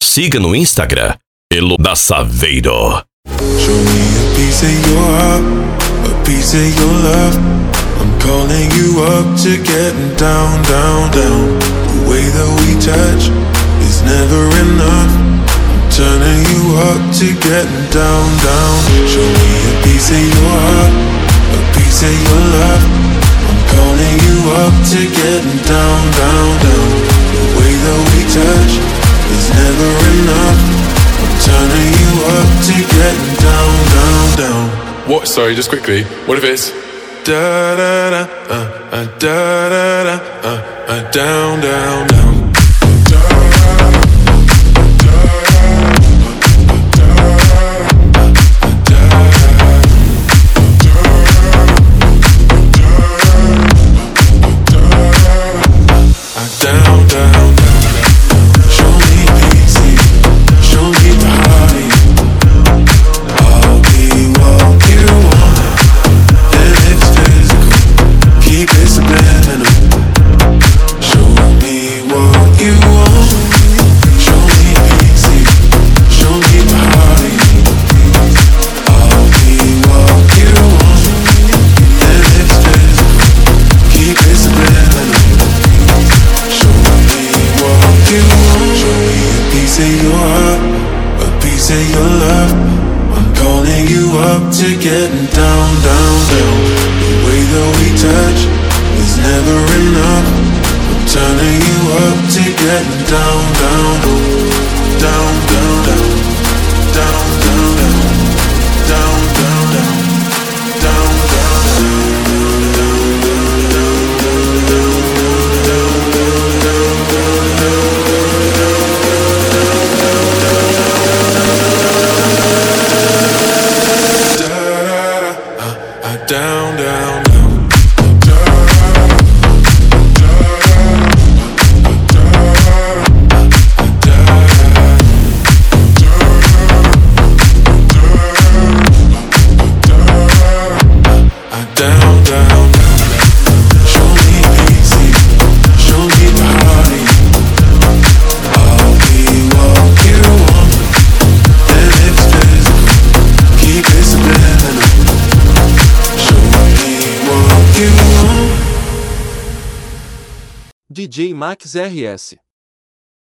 siga no Instagram, Elo da Saveiro. Show me a piece of your heart, a piece of your love. I'm calling you up to getting down, down, down. The way that we touch is never enough. I'm turning you up to getting down, down. Show me a piece of your heart, a piece of your love. I'm calling you up to getting down, down, down. The way that we touch is never enough. I'm turning you up to getting down, down, down. What? Sorry, just quickly. What if it's da da da da da da down, down, down. Down, down, down. Show me easy, show me body. I'll be what you want, and it's physical. Keep it subliminal. Show me what you want. Show me easy, show me body. I'll be what you want, and it's physical. Keep it subliminal. Show me a piece of your heart, a piece of your love. I'm calling you up to getting down, down, down. The way that we touch is never enough. I'm turning you up to getting down, down, down, down, down, down, down, down, down, down, down, down, down. Down, down, down. Down, down, show me easy, show me body. I'll be what you want, and it's physical. Keep it subliminal. Show me what you want. DJ Max RS